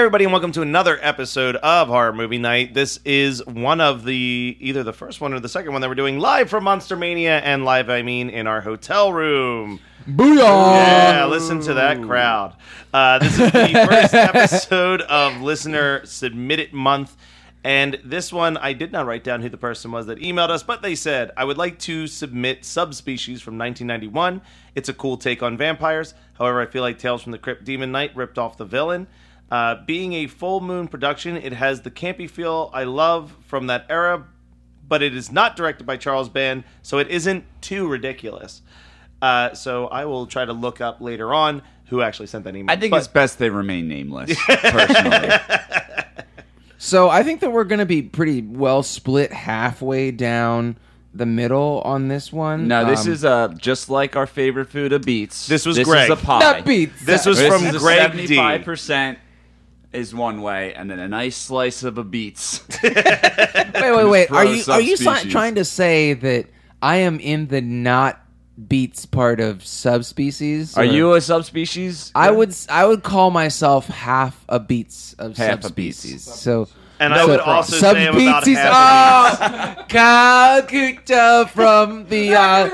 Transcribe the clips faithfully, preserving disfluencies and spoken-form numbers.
everybody, and welcome to another episode of Horror Movie Night. This is one of the, either the first one or the second one that we're doing live from Monster Mania, and live, I mean, in our hotel room. Booyah! Yeah, listen to that crowd. Uh, this is the first episode of Listener Submitted Month, and this one, I did not write down who the person was that emailed us, but they said, I would like to submit Subspecies from nineteen ninety-one. It's a cool take on vampires. However, I feel like Tales from the Crypt Demon Knight ripped off the villain. Uh, being a full moon production, it has the campy feel I love from that era, but it is not directed by Charles Band, so it isn't too ridiculous. Uh, so I will try to look up later on who actually sent that email. I think but- it's best they remain nameless, personally. So I think that we're going to be pretty well split halfway down the middle on this one. No, this Um, is uh, just like our favorite food of beats. This was this Greg. is a pie. Not beats. This was This from is a Greg D. seventy-five percent is one way, and then a nice slice of a beets. Wait, wait, wait. For Are you are you si- subspecies. trying to say that I am in the not beats part of subspecies? Are or- you a subspecies? I would s- I would call myself half a beats of Half a subspecies. beats. So And I so would also say I'm about subspecies. half a Oh, Calcutta from the. Uh,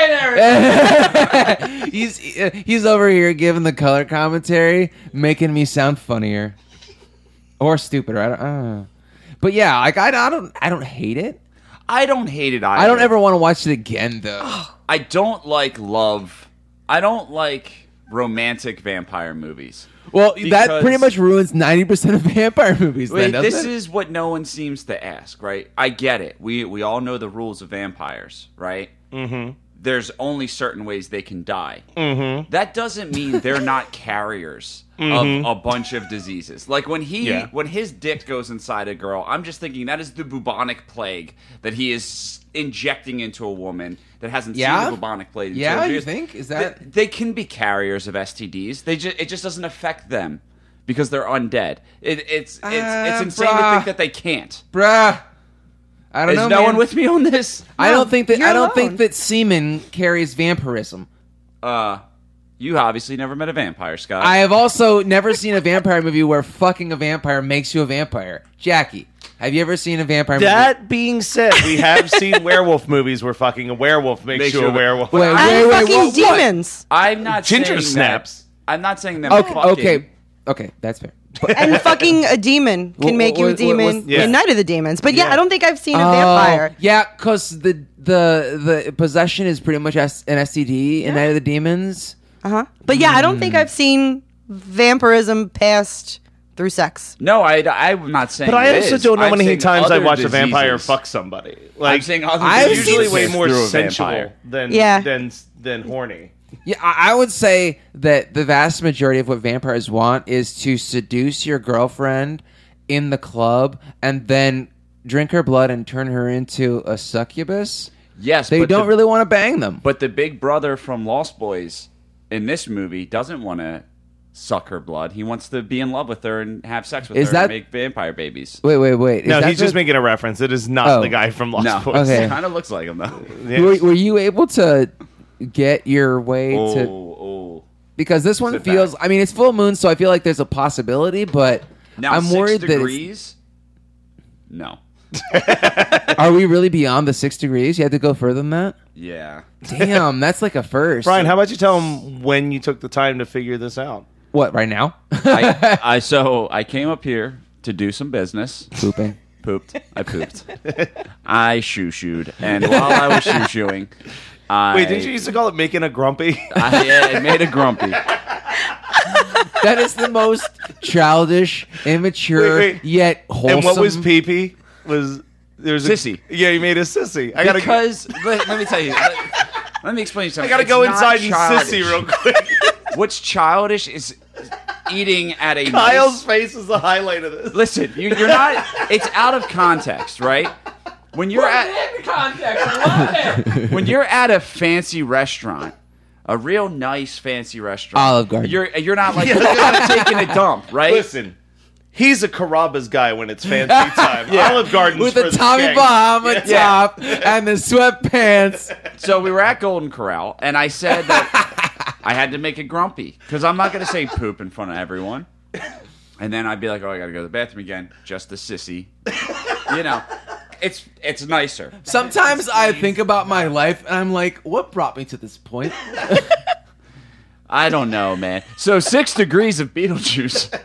he's he's over here giving the color commentary, making me sound funnier or stupider. I don't. I don't know. But yeah, like I, I don't I don't hate it. I don't hate it either. I don't ever want to watch it again though. I don't like love. I don't like romantic vampire movies. Well, that Because- pretty much ruins ninety percent of vampire movies. Wait, then, doesn't this it? is what no one seems to ask, right? I get it. We we all know the rules of vampires, right? Mm-hmm. There's only certain ways they can die. Mm-hmm. That doesn't mean they're not carriers Mm-hmm. of a bunch of diseases. Like when he Yeah. when his dick goes inside a girl, I'm just thinking that is the bubonic plague that he is injecting into a woman that hasn't Yeah? seen the bubonic plague. in Yeah, so you years. think? Is They- that- they can be carriers of S T Ds. They just it just doesn't affect them because they're undead. It, it's it's Uh, it's insane to bruh. think that they can't. Bruh. I don't Is know. no man. one with me on this? I don't think that you're I don't alone. think that semen carries vampirism. Uh, you obviously never met a vampire, Scott. I have also never seen a vampire movie where fucking a vampire makes you a vampire. Jackie, have you ever seen a vampire movie? That being said, we have seen werewolf movies where fucking a werewolf makes, Makes you you a a- werewolf. Wait, And wait, wait, fucking what- what? demons. I'm not Ginger saying snaps. That, I'm not saying them. Okay, fucking. okay, okay, that's fair. And fucking a demon can What- make you a what- what- demon what's- yeah. in Night of the Demons. But yeah, Yeah. I don't think I've seen a Oh, vampire. yeah, because the the the possession is pretty much S- an S T D in Night of the Demons. Uh-huh. But yeah, I don't Hmm. think I've seen vampirism passed through sex. No, I, I'm not saying. But I it also is. don't know I'm how many saying times I other watched a vampire diseases. fuck somebody. I'm Like, saying other I've it's usually diseases way more through a sensual vampire. than Yeah. than than horny. Yeah, I I would say that the vast majority of what vampires want is to seduce your girlfriend in the club and then drink her blood and turn her into a succubus. Yes, They but don't the, really want to bang them. But the big brother from Lost Boys in this movie doesn't want to suck her blood. He wants to be in love with her and have sex with Is her that- and make vampire babies. Wait, wait, wait. Is No, that he's just the- making a reference. It is not Oh. the guy from Lost No, Boys. Okay. It kind of looks like him though. Yeah. Were, were you able to get your way Oh, to? oh. Because this one Sit feels. back. I mean, it's full moon, so I feel like there's a possibility, but Now I'm six worried degrees. No. that. Are we really beyond the six degrees? You had to go further than that. Yeah. Damn, that's like a first. Brian, how about you tell him when you took the time to figure this out? What right now? I, I so I came up here to do some business. Pooping. Pooped. I pooped. I shoo shooed, and while I was shoo shooing, I Wait, didn't you used to call it making a grumpy? I, yeah, it made a grumpy. That is the most childish, immature, Wait, wait. yet wholesome. And what was pee pee? Was there's a Sissy. Yeah, you made a sissy. I gotta Because let, let me tell you. Let, let me explain I something. gotta It's go not inside and childish. sissy real quick. What's childish is eating at a Kyle's nice- face is the highlight of this. Listen, you, you're not. It's out of context, right? When you're at when you're at a fancy restaurant, a real nice fancy restaurant, Olive Garden. You're you're not like you're not taking a dump, right? Listen, he's a Carrabba's guy when it's fancy time. Yeah. Olive Garden's with for the the Tommy skanks. Bahama Yeah. top and the sweatpants. So we were at Golden Corral, and I said that I had to make it grumpy because I'm not going to say poop in front of everyone. I and then I'd be like, oh, I gotta go to the bathroom again. Just a sissy. You know, it's it's nicer. Sometimes I think about my life and I'm like, what brought me to this point? I don't know, man. So Six Degrees of Beetlejuice.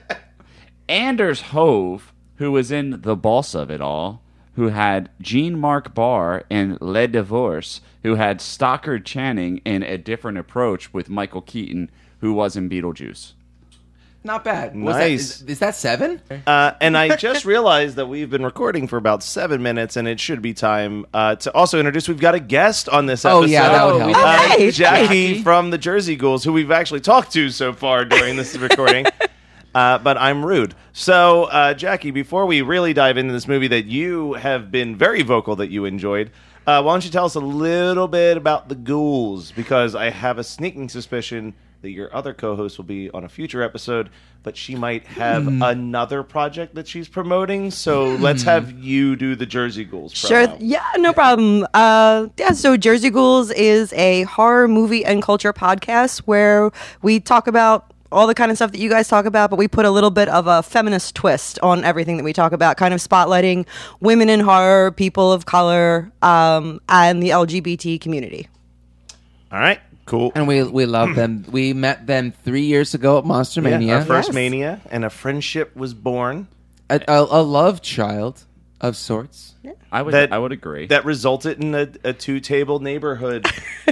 Anders Hove, who was in The Boss of It All, who had Jean-Marc Barr in Le Divorce, who had Stockard Channing in A Different Approach with Michael Keaton, who was in Beetlejuice. Not bad. Was that, Nice. is, is that seven? Uh, and I just realized that we've been recording for about seven minutes, and it should be time uh, to also introduce. We've got a guest on this episode. Oh, yeah, that would help. Uh, Hey, Jackie Jackie. from the Jersey Ghouls, who we've actually talked to so far during this recording. Uh, but I'm rude. So, uh, Jackie, before we really dive into this movie that you have been very vocal that you enjoyed, uh, why don't you tell us a little bit about the Ghouls? Because I have a sneaking suspicion that your other co-host will be on a future episode, but she might have another project that she's promoting. So let's have you do the Jersey Ghouls promo. Sure. Yeah, no problem. Uh, yeah, so Jersey Ghouls is a horror movie and culture podcast where we talk about all the kind of stuff that you guys talk about, but we put a little bit of a feminist twist on everything that we talk about, kind of spotlighting women in horror, people of color, um, and the L G B T community. All right, cool. And we we love them. We met them three years ago at Monster Yeah, Mania. our first Yes. Mania, and a friendship was born a, a, a love child of sorts. I would That- I would agree. that resulted in a, a two-table neighborhood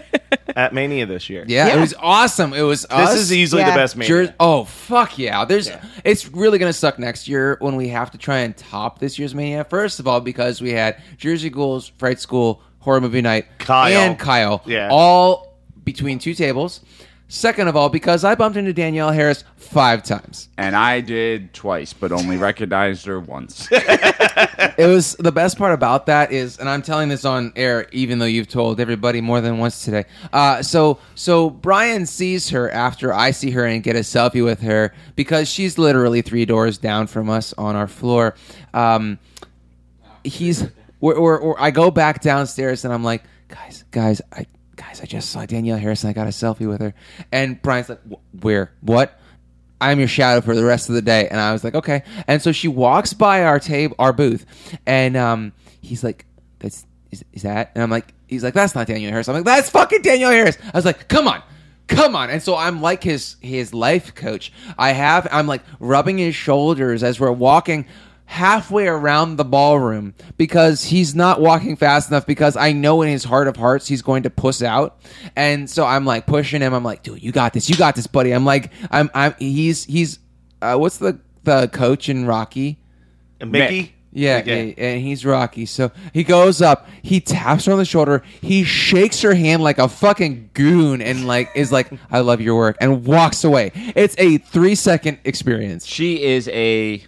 at Mania this year. Yeah, Yeah. it was awesome. It was us. This is easily Yeah. the best Mania. Jer- oh fuck yeah! There's it's really gonna suck next year when we have to try and top this year's Mania. First of all, because we had Jersey Ghouls, Fright School, Horror Movie Night, Kyle. and Kyle, Yeah. all between two tables. Second of all, because I bumped into Danielle Harris five times. and I did twice, but only recognized her once. It was the best part about that is, and I'm telling this on air, even though you've told everybody more than once today. Uh, so, so Brian sees her after I see her and get a selfie with her because she's literally three doors down from us on our floor. Um, he's, we're, we're, we're, I go back downstairs and I'm like, guys, guys, I, guys, I just saw Danielle Harris and I got a selfie with her. And Brian's like, "Wh- where? What? I'm your shadow for the rest of the day." And I was like, okay. And so she walks by our table, our booth, and um, he's like, "That's is, is that?" And I'm like, he's like, "That's not Danielle Harris." I'm like, "That's fucking Danielle Harris." I was like, "Come on." Come on. And so I'm like his his life coach. I have I'm like rubbing his shoulders as we're walking halfway around the ballroom because he's not walking fast enough because I know in his heart of hearts he's going to puss out. And so I'm like pushing him. I'm like, "Dude, you got this. You got this, buddy." I'm like I'm I'm he's he's uh, what's the the coach in Rocky? And Mickey? Mick. Yeah, Okay. yeah, and he's Rocky. So he goes up, he taps her on the shoulder, he shakes her hand like a fucking goon, and like is like, "I love your work," and walks away. It's a three second experience, She is a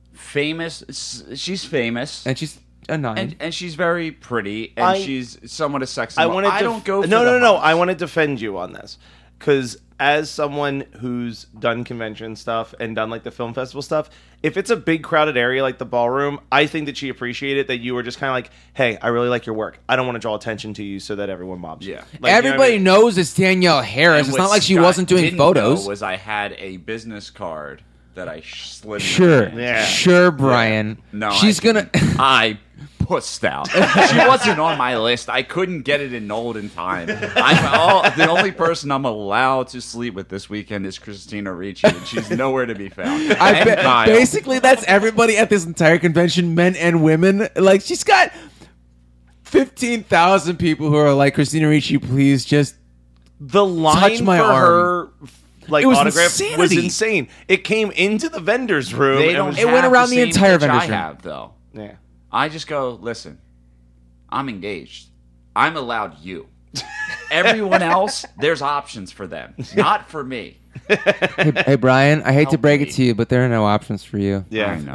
famous. She's famous, and she's a nine. and and she's very pretty, and I- she's somewhat a sexy. I model. want to. I don't go. For no, the no, no. hots. I want to defend you on this because as someone who's done convention stuff and done like the film festival stuff, if it's a big crowded area like the ballroom, I think that she appreciated that you were just kind of like, "Hey, I really like your work. I don't want to draw attention to you so that everyone mobs you." Yeah. Like, you know what I Everybody mean? knows it's Danielle Harris. And It's what not like she Scott wasn't doing didn't photos. know was I had a business card that I sh- slid. in Sure, her hand. Yeah. sure, Brian. No, she's I gonna. didn't. I pussed out. She wasn't on my list. I couldn't get it annulled in time. I'm all, the only person I'm allowed to sleep with this weekend is Christina Ricci, and she's nowhere to be found. I And bet Kyle. basically that's everybody at this entire convention, men and women. Like she's got fifteen thousand people who are like, "Christina Ricci, please just." The line my for arm. her like It was autograph was insanity. insane. It came into the vendor's room. They and don't was- It went have around the same entire pitch vendor's I room. have though. yeah. I just go, listen, I'm engaged. I'm allowed you. Everyone else, there's options for them, not for me. Hey, hey Brian, I hate to Help break me. it to you, but there are no options for you. Yeah. I know.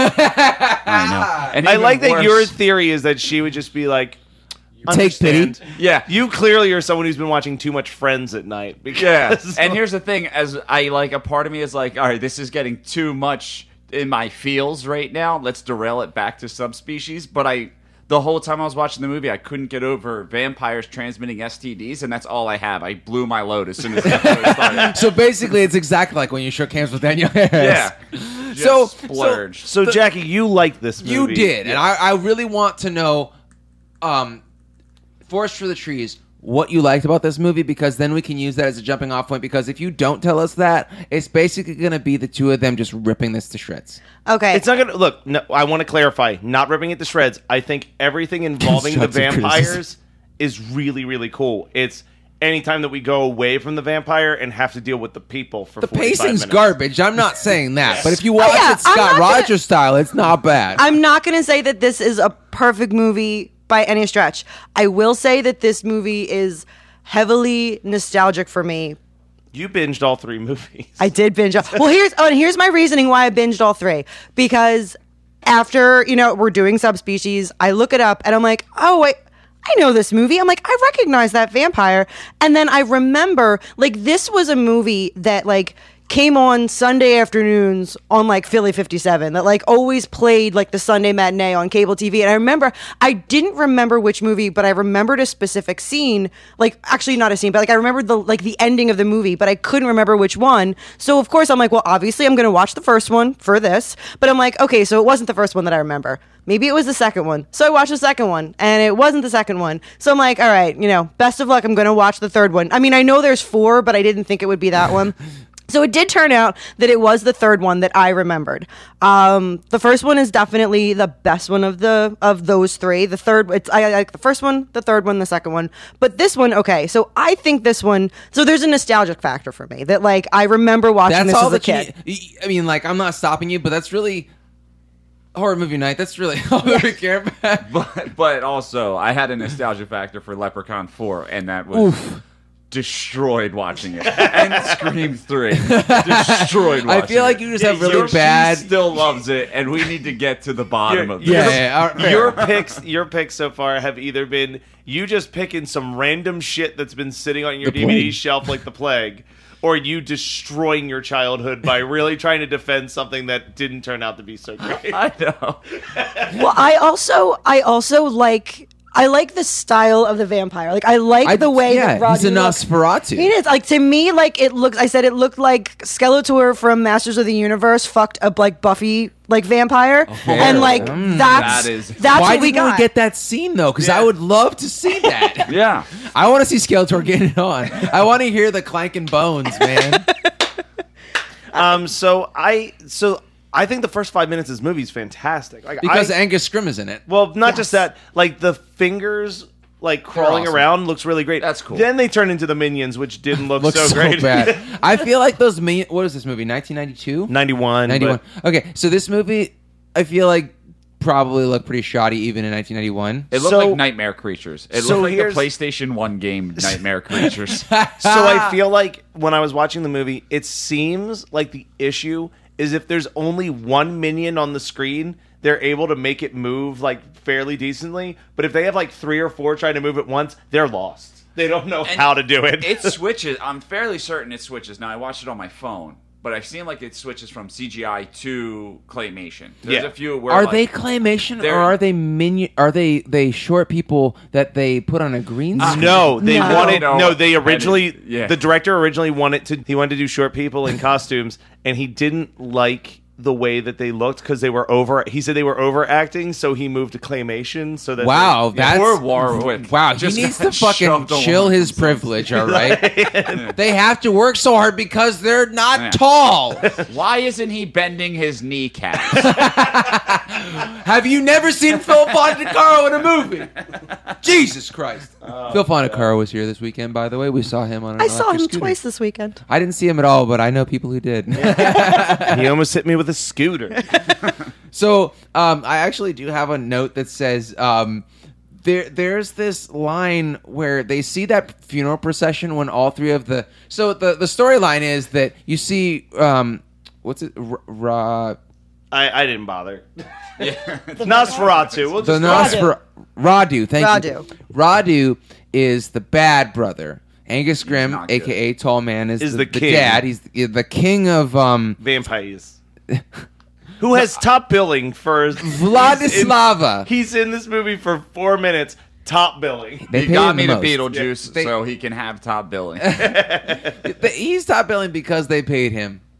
I know. And I even like that worse- your theory is that she would just be like, Take pity. "Understand. Yeah. You clearly are someone who's been watching too much Friends at night." Because Yeah. And here's the thing: as I like, a part of me is like, all right, this is getting too much in my feels right now. Let's derail it back to subspecies. But I, the whole time I was watching the movie, I couldn't get over vampires transmitting S T Ds, and that's all I have. I blew my load as soon as the episode started. So basically, it's exactly like when you shook hands with Danielle Harris. Yeah. just So- splurged. So, The- Jackie, you liked this movie. You did, and I, I really want to know, um, Forest for the Trees, what you liked about this movie, because then we can use that as a jumping off point, because if you don't tell us that, it's basically going to be the two of them just ripping this to shreds. Okay. It's not gonna look. No, I want to clarify. Not ripping it to shreds. I think everything involving the Constructive vampires criticism. is really, really cool. It's anytime that we go away from the vampire and have to deal with the people for The forty-five pacing's minutes. garbage. I'm not saying that, but if you watch Oh, yeah, it I'm Scott not gonna- Rogers style, it's not bad. I'm not going to say that this is a perfect movie by any stretch. I will say that this movie is heavily nostalgic for me. You binged all three movies. I did binge. all- Well, here's oh, and here's my reasoning why I binged all three. Because after, you know, we're doing Subspecies, I look it up and I'm like, oh, wait, I know this movie. I'm like, I recognize that vampire. And then I remember, like, this was a movie that, like, came on Sunday afternoons on like Philly fifty-seven that like always played like the Sunday matinee on cable T V. And I remember, I didn't remember which movie, but I remembered a specific scene, like actually not a scene, but like I remembered the like the ending of the movie, but I couldn't remember which one. So of course I'm like, well, obviously I'm going to watch the first one for this, but I'm like, okay, so it wasn't the first one that I remember. Maybe it was the second one. So I watched the second one and it wasn't the second one. So I'm like, all right, you know, best of luck. I'm going to watch the third one. I mean, I know there's four, but I didn't think it would be that one. So it did turn out that it was the third one that I remembered. Um, the first one is definitely the best one of the of those three. The third, it's I like the first one, the third one, the second one. But this one, okay. So I think this one. So there's a nostalgic factor for me that like I remember watching That's this all as a that you kid. need- I mean, like, I'm not stopping you, but that's really horror movie night. That's really all that we care about. But but also, I had a nostalgia factor for Leprechaun four, and that was destroyed watching it. And Scream three, destroyed watching I feel like it. you just have really Your- bad. She still loves it, and we need to get to the bottom of Yeah, this. yeah, yeah, all right, Your fair. picks, your picks so far have either been you just picking some random shit that's been sitting on your The D V D plague. shelf like the plague, or you destroying your childhood by really trying to defend something that didn't turn out to be so great. I know. Well, I also I also like. I like the style of the vampire. Like I like I- the way yeah, that Rodney he's a looks. Nosferatu. It is like to me, like it looks. I said it looked like Skeletor from Masters of the Universe fucked up like Buffy like vampire, and like Mm. that's That is- that's Why what we didn't got. we get that scene though? Because I would love to see that. Yeah. I want to see Skeletor get it on. I want to hear the clanking bones, man. Um, so I, so I think the first five minutes of this movie is fantastic. Like Because I, Angus Scrim is in it. well, not Yes. just that, like the fingers. Like crawling awesome. around looks really great. That's cool. Then they turn into the minions, which didn't look Looks so, so, great. bad. I feel like those. Min- what is this movie? nineteen ninety-two ninety-one. ninety-one but- Okay, so this movie, I feel like probably looked pretty shoddy even in nineteen ninety-one. It looked So- like Nightmare Creatures. It so looked like the here's- PlayStation one game Nightmare Creatures. So I feel like when I was watching the movie, it seems like the issue is if there's only one minion on the screen, they're able to make it move like fairly decently. But if they have like three or four trying to move at once, they're lost. They don't know And how to do it. It switches. I'm fairly certain it switches. Now, I watched it on my phone, but I've seen like it switches from C G I to claymation. There's Yeah. a few where Are like, they claymation or they're- are they minion? Are they they short people that they put on a green screen? No, they No. wanted No. no. They originally, And it- yeah. the director originally wanted to. He wanted to do short people in costumes, and he didn't like the way that they looked because they were over. He said they were overacting, so he moved to claymation. So that Wow, they- that's Poor Warwick. Wow, he Just needs to got fucking shoved along chill his himself. privilege. All right, they have to work so hard because they're not Yeah. tall. Why isn't he bending his kneecaps? Have you never seen Phil Fondacaro in a movie? Jesus Christ! Phil Fondacaro was here this weekend. By the way, we saw him on. An I saw him electric scooter. twice this weekend. I didn't see him at all, but I know people who did. he almost hit me with a scooter. So um, I actually do have a note that says um, there there's this line where they see that funeral procession when all three of the so the the storyline is that you see um, what's it R- Ra, I, I didn't bother. Nosferatu. We'll the just call it- Nosfer Radu thank you Radu. Radu is the bad brother. Angus Grimm, not good. aka Tall Man, is, Is the, the the king. dad. He's the, the king of um, vampires. Who has top billing for Vladislava. He's in this movie for four minutes. Top billing. They He paid got him me the to most. Beetlejuice They- so he can have top billing. He's top billing because they paid him.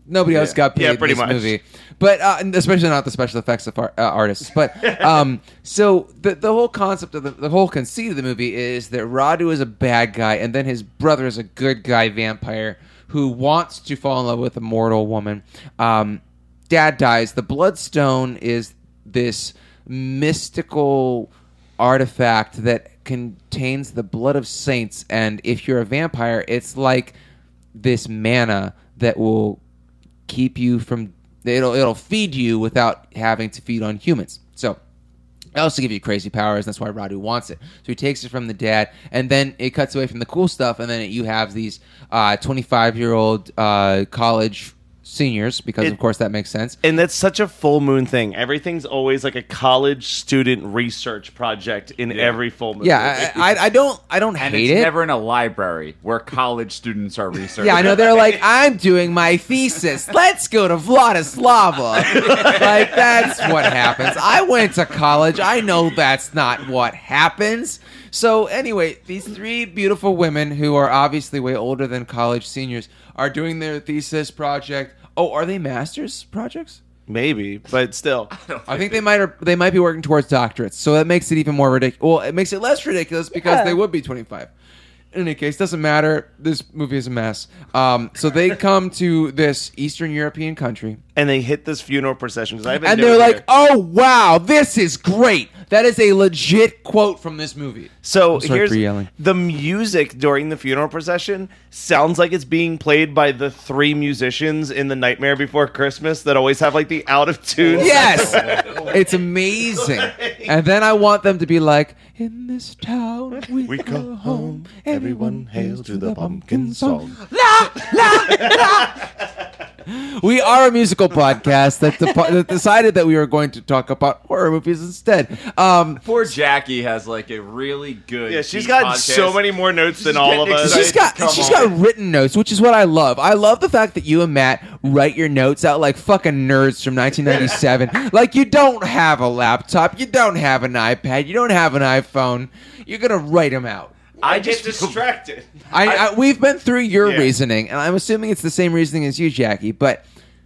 Nobody else Yeah. got paid Yeah, in pretty this much. movie, but uh, and especially not the special effects of ar- uh, artists. But um, so the the whole concept of the, the whole conceit of the movie is that Radu is a bad guy, and then his brother is a good guy vampire who wants to fall in love with a mortal woman. Um, dad dies. The Bloodstone is this mystical artifact that contains the blood of saints, and if you're a vampire, it's like this manna that will keep you from it'll it'll feed you without having to feed on humans. So it also give you crazy powers. That's why Radu wants it. So he takes it from the dad, and then it cuts away from the cool stuff, and then you have these uh, twenty-five-year-old uh, college seniors, because It- of course that makes sense. And that's such a full moon thing. Everything's always like a college student research project in Yeah. every full moon. Yeah, I, I, I don't I don't And hate it's it. never in a library where college students are researching. Yeah, I know. They're like, I'm doing my thesis. Let's go to Vladislava. Like, that's what happens. I went to college. I know that's not what happens. So, anyway, these three beautiful women who are obviously way older than college seniors are doing their thesis project. Oh, are they master's projects? Maybe, but still. I think they might are, they might be working towards doctorates, so that makes it even more ridiculous. Well, it makes it less ridiculous because Yeah. they would be twenty-five. In any case, doesn't matter. This movie is a mess. Um, so they come to this Eastern European country, And they hit this funeral procession because I've been and doing they're like, it. "Oh wow, this is great." That is a legit quote from this movie. So I'm sorry here's for yelling. the music during the funeral procession sounds like it's being played by the three musicians in The Nightmare Before Christmas that always have like the out of tune. Yes, it's amazing. And then I want them to be like, "In this town we, We go go home. home, Everyone hails to the pumpkin song." song. We are a musical podcast that, de- that decided that we were going to talk about horror movies instead. Um, Poor Jackie has like a really good. Yeah, she's deep got podcast. so many more notes than She's all of getting us. excited. she's got Come she's on. got written notes, which is what I love. I love the fact that you and Matt write your notes out like fucking nerds from nineteen ninety-seven. Like, you don't have a laptop, you don't have an iPad, you don't have an iPhone. You're gonna write them out. I I get just- distracted. I, I, we've been through your Yeah. reasoning, and I'm assuming it's the same reasoning as you, Jackie. But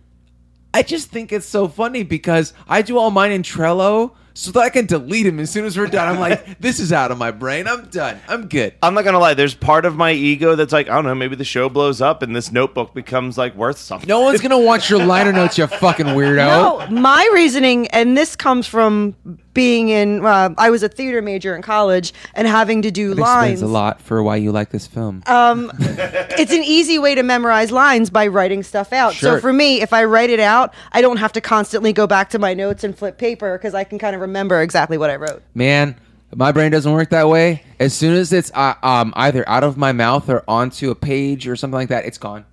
I just think it's so funny because I do all mine in Trello so that I can delete them as soon as we're done. I'm like, this is out of my brain. I'm done. I'm good. I'm not gonna lie. There's part of my ego that's like, I don't know, maybe the show blows up and this notebook becomes like worth something. No one's gonna want your liner notes, you fucking weirdo. No, my reasoning, and this comes from being in, uh, I was a theater major in college and having to do That lines. explains a lot for why you like this film. Um, it's an easy way to memorize lines by writing stuff out. Sure. So for me, if I write it out, I don't have to constantly go back to my notes and flip paper because I can kind of remember exactly what I wrote. Man, my brain doesn't work that way. As soon as it's uh, um, either out of my mouth or onto a page or something like that, it's gone.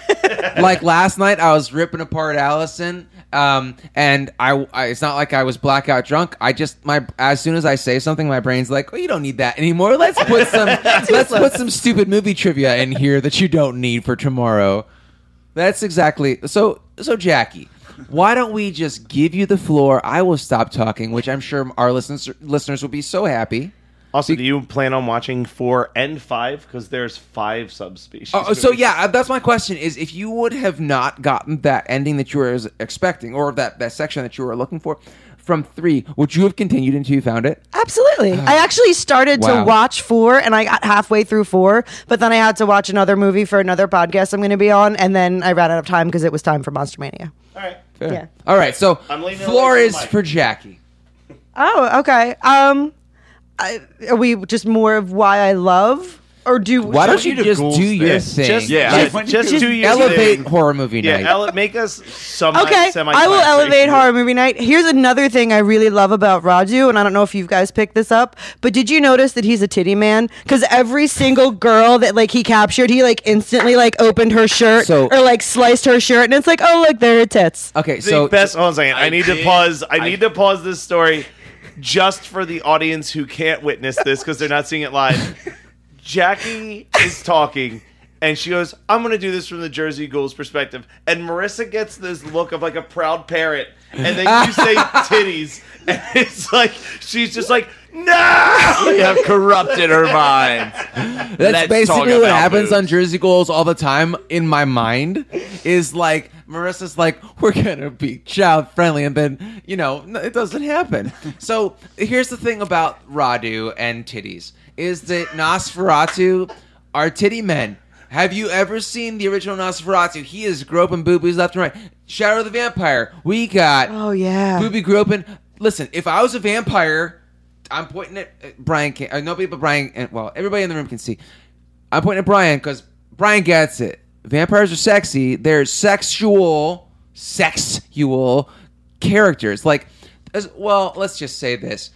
Like last night, I was ripping apart Allison, um, and I, I. It's not like I was blackout drunk. I just my as soon as I say something, my brain's like, "Oh, you don't need that anymore. Let's put some let's put some stupid movie trivia in here that you don't need for tomorrow." That's exactly so. So Jackie, why don't we just give you the floor? I will stop talking, which I'm sure our listeners listeners will be so happy. Also, do you plan on watching four and five? Because there's five subspecies. Oh, so yeah, that's my question: is if you would have not gotten that ending that you were expecting, or that, that section that you were looking for from three, would you have continued until you found it? Absolutely. I actually started Wow. to watch four and I got halfway through four, but then I had to watch another movie for another podcast I'm going to be on, and then I ran out of time because it was time for Monster Mania. All right. Fair. Yeah. All right, so I'm leaning floor away from is the mic. for Jackie. Oh, okay. Um, I, are we just more of why I love, or do Why don't you you do just ghouls do your this? thing? Just, Yeah. just, Like, just just do your Elevate thing. horror movie Yeah, night. ele- make us some Okay, semi. I will elevate horror movie night. Here's another thing I really love about Raju, and I don't know if you guys picked this up, but did you notice that he's a titty man? Because every single girl that like he captured, he like instantly like opened her shirt So- or like sliced her shirt, and it's like, oh look, there are tits. Okay, The so best. Hold on a second. I, I need to did- pause. I I- need to pause this story just for the audience who can't witness this because they're not seeing it live. Jackie is talking, And she goes, I'm going to do this from the Jersey Ghouls perspective. And Marissa gets this look of like a proud parrot. And then you say titties. And it's like, she's just like, no! We have corrupted her mind. That's Let's basically talk what about happens boobs. on Jersey Ghouls all the time in my mind. Is like Marissa's like, we're gonna be child friendly, and then you know n- it doesn't happen. So here's the thing about Radu and titties: is that Nosferatu are titty men. Have you ever seen the original Nosferatu? He is groping boobies left and right. Shadow of the Vampire. We got Oh yeah. booby groping. Listen, if I was a vampire, I'm pointing at uh, Brian. Can't, uh, nobody but Brian. And, well, everybody in the room can see. I'm pointing at Brian because Brian gets it. Vampires are sexy. They're sexual, sexual characters. Like, as, well, let's just say this: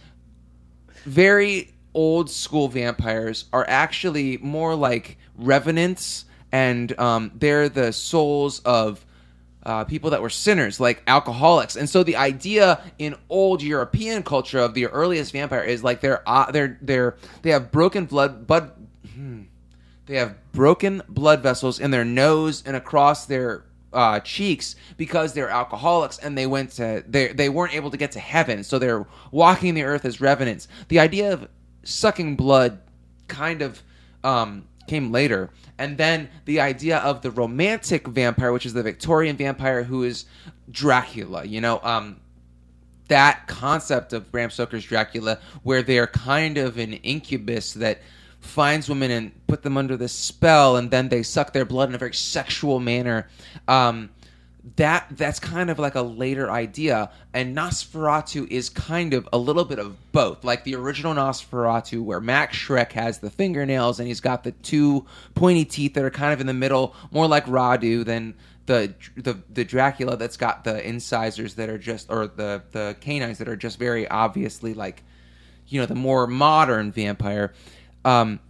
very old school vampires are actually more like revenants, and um, they're the souls of uh, people that were sinners, like alcoholics. And so the idea in old European culture of the earliest vampire is like they're uh, they're they're they have broken blood, but hmm, they have broken blood vessels in their nose and across their uh, cheeks because they're alcoholics, and they went to they they weren't able to get to heaven, so they're walking the earth as revenants. The idea of sucking blood kind of um, came later. And then the idea of the romantic vampire, which is the Victorian vampire who is Dracula, you know, um, that concept of Bram Stoker's Dracula, where they're kind of an incubus that finds women and put them under this spell, and then they suck their blood in a very sexual manner. Um, that that's kind of like a later idea, and Nosferatu is kind of a little bit of both. Like the original Nosferatu, where Max Schreck has the fingernails and he's got the two pointy teeth that are kind of in the middle, more like Radu than the the the Dracula that's got the incisors that are just, or the the canines that are just very obviously like, you know, the more modern vampire. Um,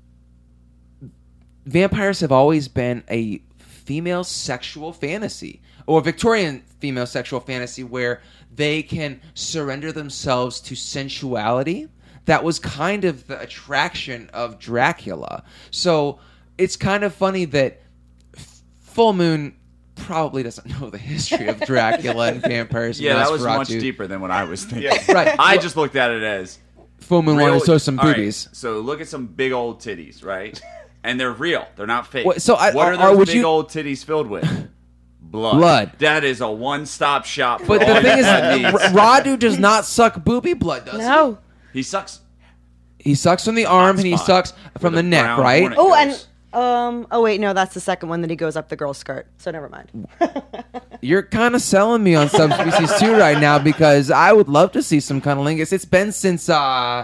vampires have always been a female sexual fantasy, or Victorian female sexual fantasy, where they can surrender themselves to sensuality. That was kind of the attraction of Dracula. So it's kind of funny that Full Moon probably doesn't know the history of Dracula and vampires. Yeah, and that was Nosferatu. much deeper than what I was thinking. Yeah. Right. I just looked at it as Full Moon real- wanted to show some all right, boobies. so look at some big old titties, right? And they're real. They're not fake. What- so I- what are are- those would big you- old titties filled with? Blood. Blood. That is a one-stop shop. For But all the thing is, your R- needs. Radu does not suck booby blood, does No. He sucks. he? He sucks from the arm and he spot sucks from where the the neck, brown right? hornet Oh, goes. and um. Oh wait, no, that's the second one that he goes up the girl's skirt. So never mind. You're kind of selling me on Subspecies two right now, because I would love to see some cunnilingus. It's been since uh,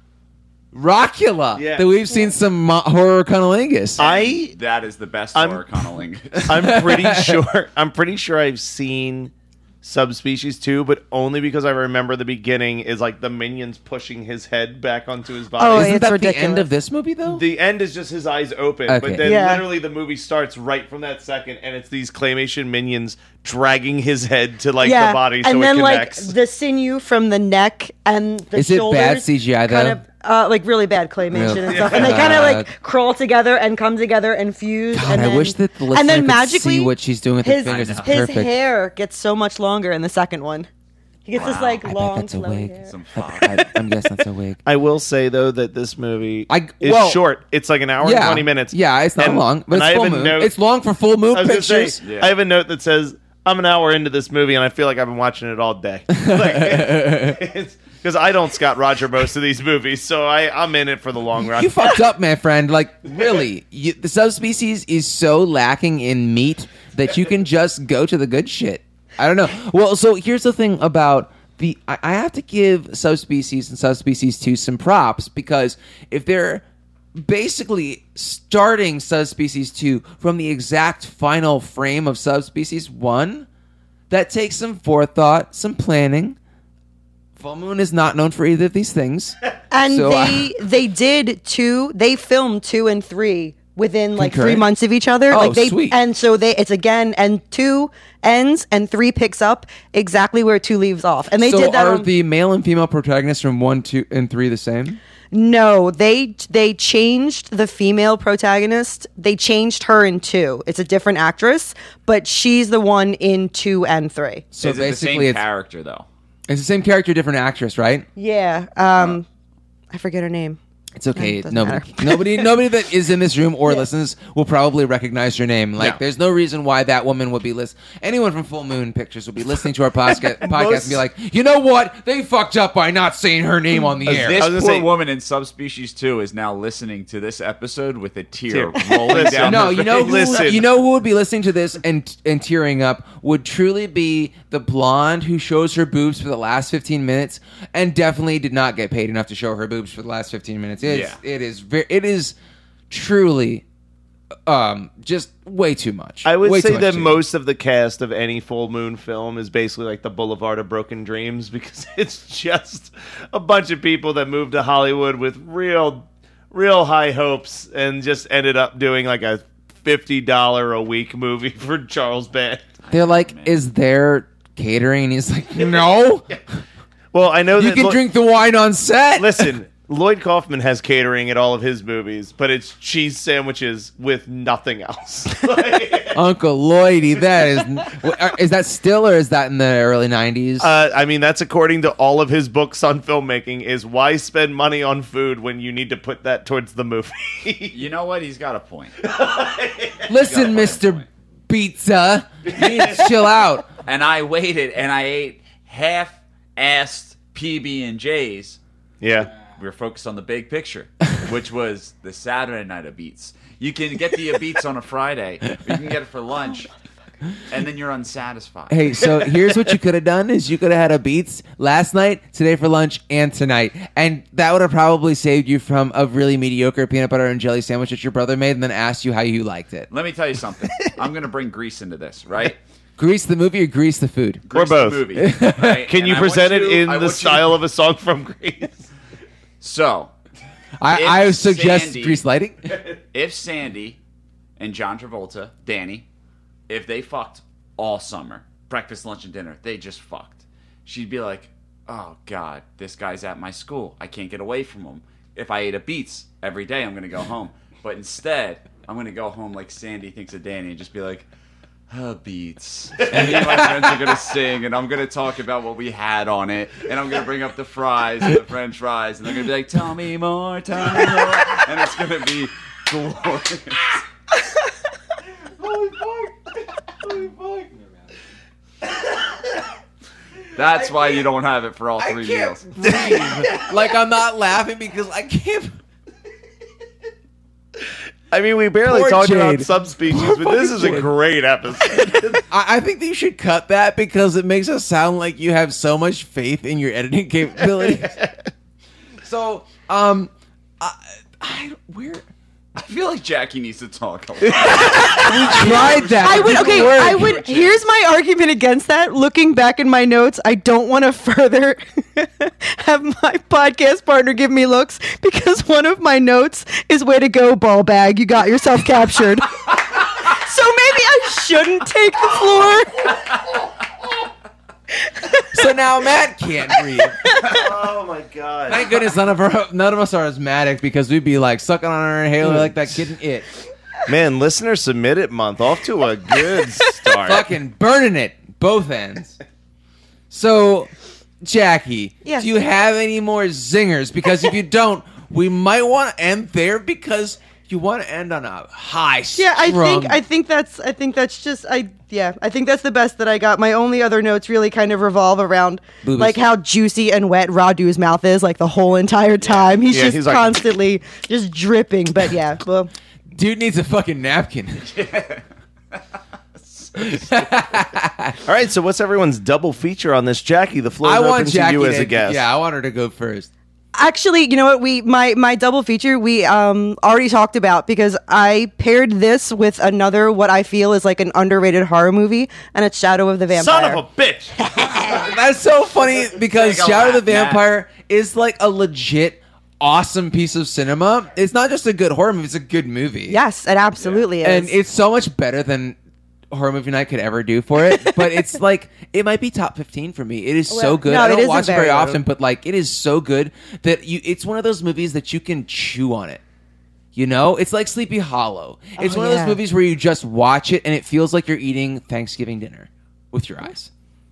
Rockula Yeah. that we've seen some mo- horror cunnilingus. I That is the best I'm- horror cunnilingus. I'm pretty sure I'm pretty sure I've seen Subspecies two, but only because I remember the beginning is like the minions pushing his head back onto his body. Oh, Isn't it's that the ridiculous. end of this movie, though? The end is just his eyes open, Okay. but then Yeah. literally the movie starts right from that second, and it's these claymation minions dragging his head to like yeah, the body so and then it like connects. the sinew from the neck and the Is it shoulders. bad C G I, though? Kind of, uh, like really bad claymation Really? and stuff, and they kind of God. like crawl together and come together and fuse. God, and I then, wish that the listener and then could magically see what she's doing with her his, fingers. It's his perfect. hair gets so much longer in the second one. He gets this Wow. like I bet long, that's a flowy wig. hair. Some I, fuck. I, I'm guessing that's a wig. I will say though that this movie I- is well- short. It's like an hour and twenty minutes. Yeah, it's not And- long, but and it's I full have a moon. note- It's long for full moon I was gonna pictures. say, Yeah. I have a note that says I'm an hour into this movie and I feel like I've been watching it all day. Because I don't Scott Roger most of these movies, so I, I'm in it for the long run. You fucked up, my friend. Like, really, you, the subspecies is so lacking in meat that you can just go to the good shit. I don't know. Well, so here's the thing about the. I, I have to give Subspecies and Subspecies two some props, because if they're basically starting Subspecies two from the exact final frame of Subspecies one, that takes some forethought, some planning. Full Moon is not known for either of these things. And So, they they did two. They filmed two and three within like Concurrent? three months of each other. Oh, like they sweet. and so they it's again and two ends and three picks up exactly where two leaves off. And they so did that. are on, the male and female protagonists from one, two, and three the same? No, they they changed the female protagonist. They changed her in two. It's a different actress, but she's the one in two and three. So Is it the basically, same it's, character though? it's the same character, different actress, right? Yeah. Um, I forget her name. It's okay. Yeah, doesn't nobody, matter. nobody, nobody that is in this room or listens will probably recognize your name. Like, No. there's no reason why that woman would be listening. Anyone from Full Moon Pictures would be listening to our posca- podcast and be like, you know what? They fucked up by not saying her name on the air. This I poor was gonna say- woman in Subspecies two is now listening to this episode with a tear Tear. rolling Listen. down No, her you know, face. who, Listen. you know who would be listening to this and and tearing up would truly be the blonde who shows her boobs for the last fifteen minutes and definitely did not get paid enough to show her boobs for the last fifteen minutes. It's, Yeah. It is very, it is truly um just way too much. I would Way too say much that too. most of the cast of any full moon film is basically like the Boulevard of Broken Dreams because it's just a bunch of people that moved to Hollywood with real, real high hopes and just ended up doing like a fifty dollars a week movie for Charles Band. They're like, is there catering? And he's like, no. Well, I know You that can Lo- drink the wine on set. Listen, Lloyd Kaufman has catering at all of his movies, but it's cheese sandwiches with nothing else. Like, Uncle Lloydie, that is is that still or is that in the early nineties? uh, I mean, that's according to all of his books on filmmaking. Is why spend money on food when you need to put that towards the movie? You know what? He's got a point. Listen, Mister Pizza, you need to chill out. And I waited and I ate half-assed P B and J's. Yeah. We were focused on the big picture, which was the Saturday night of Beats. You can get the Beats on a Friday, or you can get it for lunch, and then you're unsatisfied. Hey, so here's what you could have done: is you could have had a Beats last night, today for lunch, and tonight, and that would have probably saved you from a really mediocre peanut butter and jelly sandwich that your brother made, and then asked you how you liked it. Let me tell you something. I'm going to bring Grease into this, right? Grease the movie or grease the food? Grease both. The movie, right? Can And you I present want it you- in I the want you- style of a song from Grease? So, I, If I suggest Sandy- grease lighting. if Sandy and John Travolta, Danny, if they fucked all summer, breakfast, lunch, and dinner, they just fucked, she'd be like, oh, God, this guy's at my school. I can't get away from him. If I ate a Beats every day, I'm going to go home. But instead, I'm going to go home like Sandy thinks of Danny and just be like, oh, Beats. And me and my friends are going to sing, and I'm going to talk about what we had on it, and I'm going to bring up the fries and the french fries, and they're going to be like, tell me more, tell me more. And it's going to be glorious. Holy fuck. Holy fuck. That's why you don't have it for all three meals. Like I'm not laughing because I can't. I mean, we barely Poor talked about Jade. subspecies, but this is a Jade. great episode. I, I think that you should cut that because it makes us sound like you have so much faith in your editing capabilities. So, um, I, I where I feel like Jackie needs to talk a lot. we tried that. I It would didn't okay. work. I would. Here's my argument against that. Looking back in my notes, I don't want to further have my podcast partner give me looks because one of my notes is "Way to go, ball bag! You got yourself captured." So maybe I shouldn't take the floor. So now Matt can't breathe. Oh my god! Thank goodness none of our, none of us are asthmatic because we'd be like sucking on our inhaler like that kid in It. Man, listener submit it month off to a good start. Fucking burning it both ends. So, Jackie, Yes. do you have any more zingers? Because if you don't, we might want to end there because you want to end on a high. Yeah, I strung- think I think that's I think that's just I yeah I think that's the best that I got. My only other notes really kind of revolve around Boobies. like how juicy and wet Radu's mouth is like the whole entire time. He's Yeah, just he's like- constantly just dripping. But yeah, well, dude needs a fucking napkin. All right, so what's everyone's double feature on this? Jackie, the floor is I open want to Jackie you as to, a guest. Yeah, I want her to go first. actually, you know what? We my my double feature we um already talked about because I paired this with another what I feel is like an underrated horror movie, and it's Shadow of the Vampire. Son of a bitch! That's so funny because Take a Shadow of the laugh, Matt. Vampire is like a legit awesome piece of cinema. It's not just a good horror movie; it's a good movie. Yes, it absolutely is. And it's so much better than horror movie night could ever do for it. But it's like it might be top fifteen for me. It is so Well, good. no, I it don't isn't watch it very very good. often, but like it is so good that you. It's one of those movies that you can chew on it. You know, it's like Sleepy Hollow. It's Oh, one of yeah. those movies where you just watch it and it feels like you're eating Thanksgiving dinner with your eyes.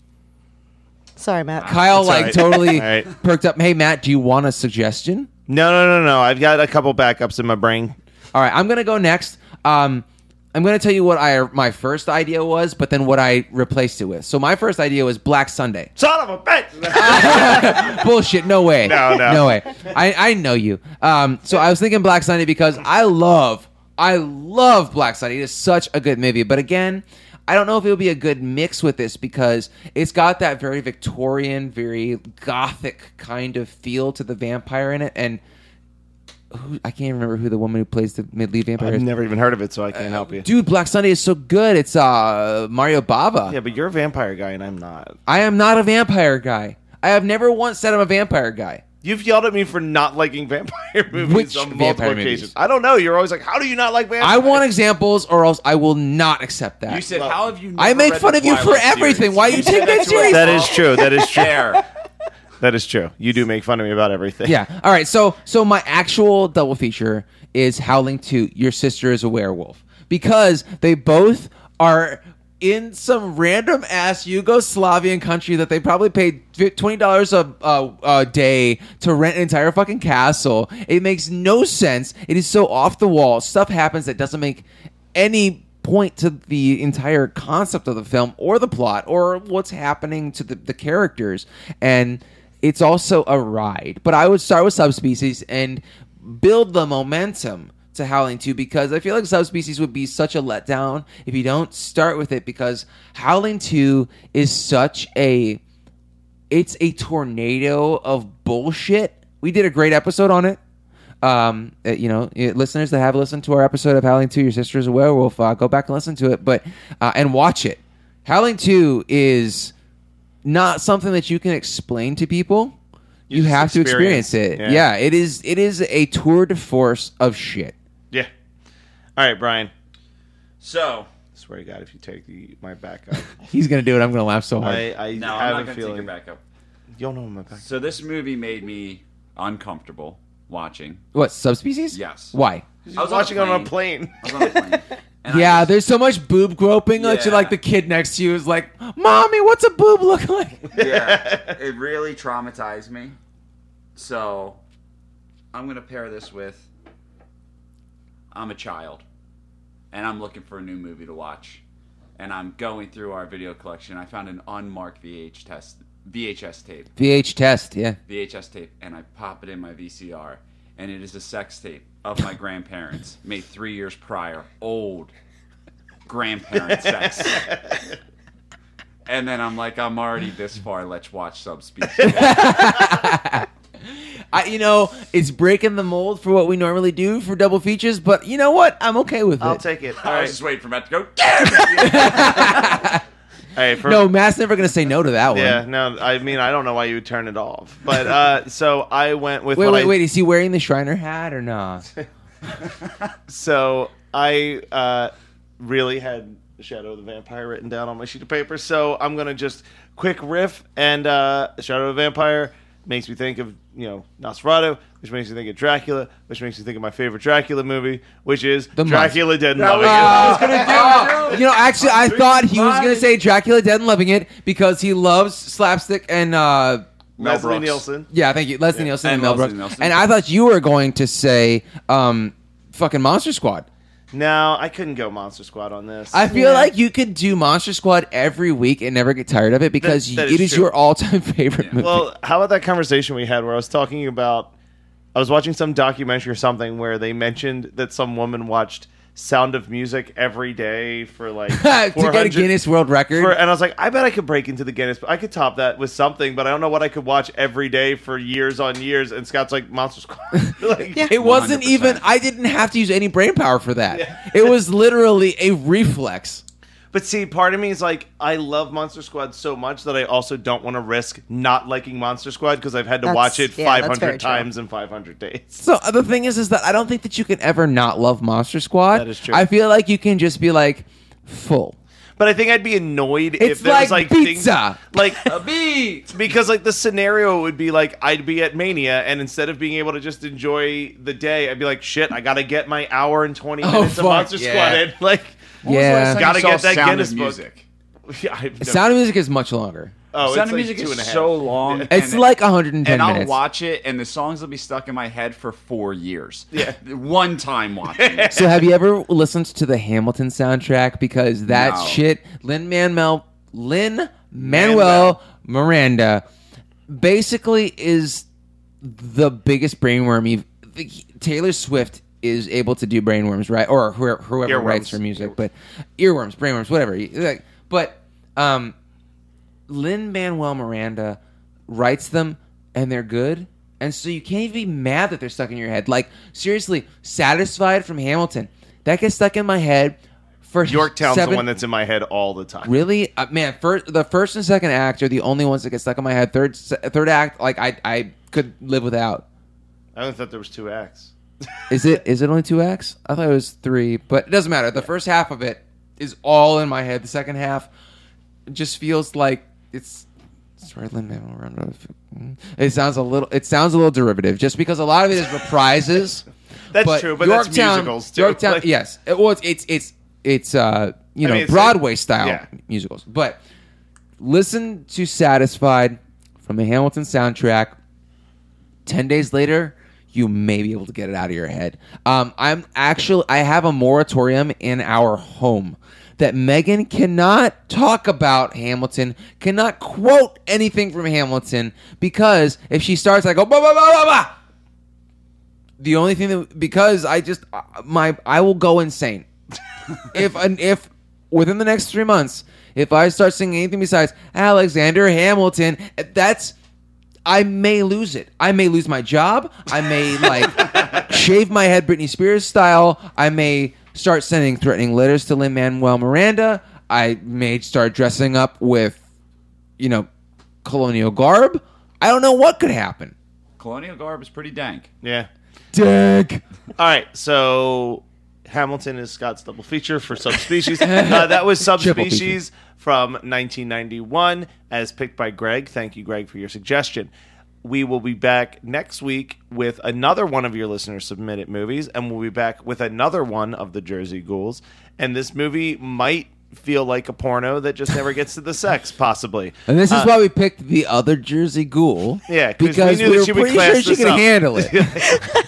Sorry, Matt. Kyle It's like all right. totally All right. perked up. Hey Matt, do you want a suggestion? No, no, no, no. I've got a couple backups in my brain. All right, I'm gonna go next. Um, I'm gonna tell you what I my first idea was, but then what I replaced it with. So my first idea was Black Sunday. Son of a bitch! Bullshit. No way. No, no. No way. I, I know you. Um, so I was thinking Black Sunday because I love, I love Black Sunday. It is such a good movie. But again, I don't know if it would be a good mix with this because it's got that very Victorian, very gothic kind of feel to the vampire in it. And who, I can't remember who the woman who plays the mid-lead vampire I've is. never even heard of it, so I can't help you. Dude, Black Sunday is so good. It's uh, Mario Bava. Yeah, but you're a vampire guy, and I'm not. I am not a vampire guy. I have never once said I'm a vampire guy. You've yelled at me for not liking vampire movies Which on multiple vampire occasions. movies? I don't know. You're always like, how do you not like vampires? I want examples, or else I will not accept that. You said, how have you never I make read fun the of you for Twilight everything. series? Why you take said that to us serious? That is all true. That is true. there. That is true. You do make fun of me about everything. Yeah. All right. So, so my actual double feature is Howling two. Your sister is a werewolf because they both are in some random ass Yugoslavian country that they probably paid twenty dollars a, a a day to rent an entire fucking castle. It makes no sense. It is so off the wall. Stuff happens that doesn't make any point to the entire concept of the film or the plot or what's happening to the, the characters. And it's also a ride. But I would start with Subspecies and build the momentum to Howling two because I feel like Subspecies would be such a letdown if you don't start with it because Howling two is such a it's a tornado of bullshit. We did a great episode on it. Um, uh, you know, uh, listeners that have listened to our episode of Howling two, Your Sister's a Werewolf, uh, go back and listen to it, but uh, and watch it. Howling two is not something that you can explain to people. You, You just have to experience experience it. it. Yeah. Yeah. it is. It is a tour de force of shit. Yeah. All right, Brian. So, I swear to God, if you take the, my backup, He's gonna do it. I'm gonna laugh so hard. I, I no, have I'm not a going to take feeling. your backup. You don't know my backup. So, this movie made me uncomfortable watching. What, Subspecies? Yes. Why? I was watching on a plane. I was on a plane. And I Yeah, just- there's so much boob groping that you Yeah. like the kid next to you is like, "Mommy, what's a boob look like?" yeah, it really traumatized me. So, I'm going to pair this with I'm a child, and I'm looking for a new movie to watch. And I'm going through our video collection. I found an unmarked V H test, V H S tape, V H test, yeah. V H S tape, and I pop it in my V C R, and it is a sex tape of my grandparents made three years prior. Old grandparent sex. And then I'm like, I'm already this far. Let's watch Subspecies. I, you know, it's breaking the mold for what we normally do for double features, but you know what? I'm okay with I'll it. take it. All I right. was just waiting for Matt to go, damn it! All right, for, No, Matt's never going to say no to that one. Yeah, no, I mean, I don't know why you would turn it off. But, uh, so I went with Wait, what wait, I, wait. Is he wearing the Shriner hat or not? So I uh, really had Shadow of the Vampire written down on my sheet of paper. So I'm going to just quick riff. And uh, Shadow of the Vampire makes me think of, you know, Nosferatu, which makes me think of Dracula, which makes me think of my favorite Dracula movie, which is The Dracula Dead and That Loving was- It. I was gonna do it, too. You know, actually, I thought he was going to Mine. say Dracula Dead and Loving It because he loves slapstick and, uh, Mel Leslie Brooks. Nielsen. yeah, thank you, Leslie Nielsen and, And Mel Leslie Brooks. Nielsen. And I thought you were going to say, um, fucking Monster Squad. No, I couldn't go Monster Squad on this. I feel Yeah. like you could do Monster Squad every week and never get tired of it because That- that it is is true. your all-time favorite movie. Well, how about that conversation we had where I was talking about, I was watching some documentary or something where they mentioned that some woman watched Sound of Music every day for like to get a four hundred Guinness World Record. For, and I was like, I bet I could break into the Guinness. I could top that with something, but I don't know what I could watch every day for years on years. And Scott's like, Monster Squad. like, Yeah. It wasn't one hundred percent. even. I didn't have to use any brain power for that. It was literally a reflex. But see, part of me is like, I love Monster Squad so much that I also don't want to risk not liking Monster Squad because I've had to That's- watch it yeah, that's five very hundred true. times in five hundred days. So uh, the thing is, is that I don't think that you can ever not love Monster Squad. That is true. I feel like you can just be like full. But I think I'd be annoyed if It's there like was like pizza. things like A beat. because like the scenario would be like I'd be at Mania and instead of being able to just enjoy the day, I'd be like, shit, I gotta get my hour and twenty Oh, minutes of fuck, Monster yeah. Squad in. Like, Yeah. Gotta get that Sound Guinness of book. music. yeah, I've never- Sound of Music is much longer. oh, Sound it's of like Music two is and a half. so long. Yeah. It's and- like one hundred ten and I'll minutes. watch it, and the songs will be stuck in my head for four years. Yeah. One time watching it. So have you ever listened to the Hamilton soundtrack? Because that No. shit, Lin Manuel, Lin Manuel Manuel. Miranda, basically is the biggest brainworm. You've, Taylor Swift is able to do brainworms, right? Or whoever, whoever Earworms. writes her music, but earworms, brainworms, whatever. Like, but um, Lin Manuel Miranda writes them, and they're good. And so you can't even be mad that they're stuck in your head. Like, seriously, Satisfied from Hamilton. That gets stuck in my head for Yorktown's seven... the one that's in my head all the time. Really? Uh, man, first, the first and second act are the only ones that get stuck in my head. Third se- third act, like, I I could live without. I only thought there was two acts. Is it is it only two acts? I thought it was three, but it doesn't matter. The first half of it is all in my head. The second half just feels like it's... Sorry, Lin-Manuel Miranda. It sounds a little. It sounds a little derivative, just because a lot of it is reprises. That's true, but that's musicals, too. Yorktown, Like- yes. It, well, it's it's it's, it's uh, you I know mean, it's Broadway like- style yeah. musicals. But listen to "Satisfied" from the Hamilton soundtrack. Ten days later, you may be able to get it out of your head. Um, I'm actually I have a moratorium in our home that Megan cannot talk about Hamilton, cannot quote anything from Hamilton, because if she starts, I go blah blah blah blah blah. The only thing that because I just uh, my I will go insane if an if within the next three months if I start singing anything besides Alexander Hamilton, that's I may lose it. I may lose my job. I may like shave my head Britney Spears style. I may start sending threatening letters to Lin-Manuel Miranda. I may start dressing up with, you know, colonial garb. I don't know what could happen. Colonial garb is pretty dank. Yeah. Dick. All right, so Hamilton is Scott's double feature for Subspecies. uh, that was Subspecies from nineteen ninety-one, as picked by Greg. Thank you, Greg, for your suggestion. We will be back next week with another one of your listeners submitted movies, and we'll be back with another one of the Jersey Ghouls. And this movie might feel like a porno that just never gets to the sex, possibly. And this is Uh, why we picked the other Jersey Ghoul. Yeah, 'cause we because knew we that were she would pretty class sure she this could up. handle it.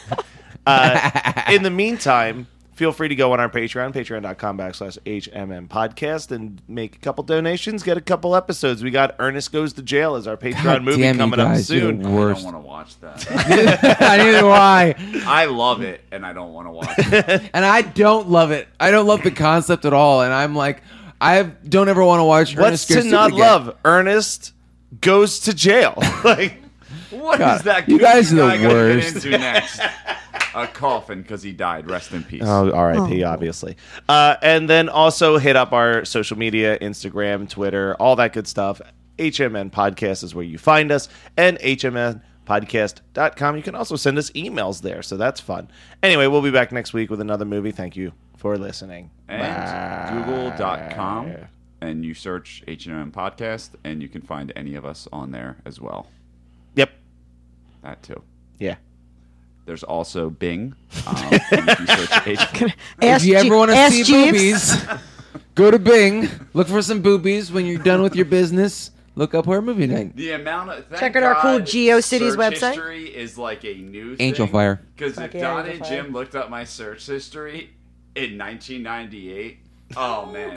Uh, in the meantime, feel free to go on our Patreon, patreon.com backslash HMM podcast, and make a couple donations, get a couple episodes. We got Ernest Goes to Jail as our Patreon God movie damn you coming up guys, you're soon. the I worst. don't want to watch that. Neither do I. I love it, and I don't want to watch it. And I don't love it. I don't love the concept at all. And I'm like, I don't ever want to watch What's Ernest to Goes not again. love? Ernest Goes to Jail. Like, What God, is that? you guys are the guy gonna worst. Get into next? A coffin because he died. Rest in peace. oh, R I P, obviously. Uh, and then also hit up our social media, Instagram, Twitter, all that good stuff. H M N Podcast is where you find us, and H M N podcast dot com. You can also send us emails there, so that's fun. Anyway, we'll be back next week with another movie. Thank you for listening. And google dot com, and you search H and M Podcast, and you can find any of us on there as well. Yep. That too. Yeah. There's also Bing. Um, and you can search H- If Ask you ever Je- want to ask see Jeeves. boobies, go to Bing. Look for some boobies. When you're done with your business, look up Horror Movie Night. The amount of thank Check out our cool God GeoCities search website. history is like a new Angel thing. Fire. Because Fuck if yeah, Don Angel and Fire. Jim looked up my search history in nineteen ninety-eight, oh man.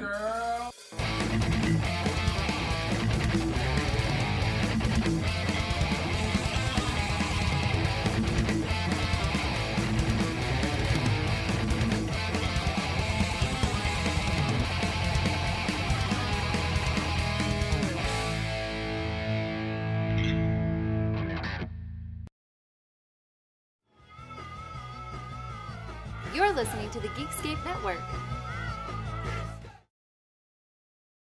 You're listening to the Geekscape Network.